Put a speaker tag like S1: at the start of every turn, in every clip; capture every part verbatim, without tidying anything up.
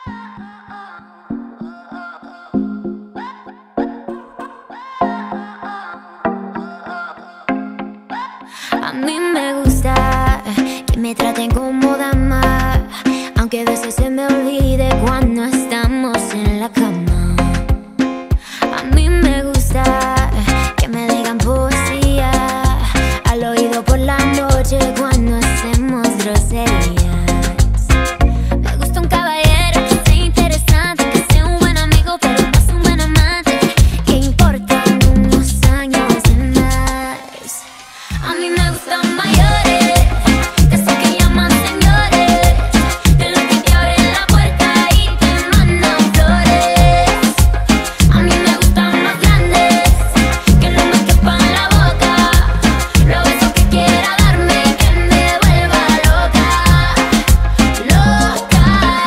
S1: A mí me gusta que me traten como dama, aunque a veces se me olvide cuando estamos en la cama. A mí me gusta que me digan poesía al oído por la noche cuando hacemos groserías. Me gusta un caballero que sea interesante, que sea un buen amigo pero más un buen amante, que importan unos años de más. A mí me gustan mayores, de esos que llaman señores, de los que te abren la puerta y te mandan flores. A mí me gustan más grandes, que no me quepan la boca, los besos que quiera darme, que me vuelva loca, loca,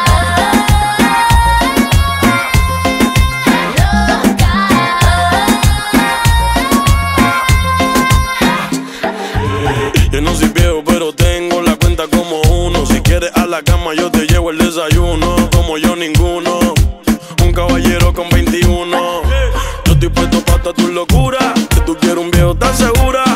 S2: Yo no soy viejo, pero tengo la cuenta como uno. Si quieres a la cama, yo te llevo el desayuno. Como yo, ninguno. Un caballero con veintiuno. Yo estoy puesto pa' toda tu locura. Que tú quieres un viejo tan segura.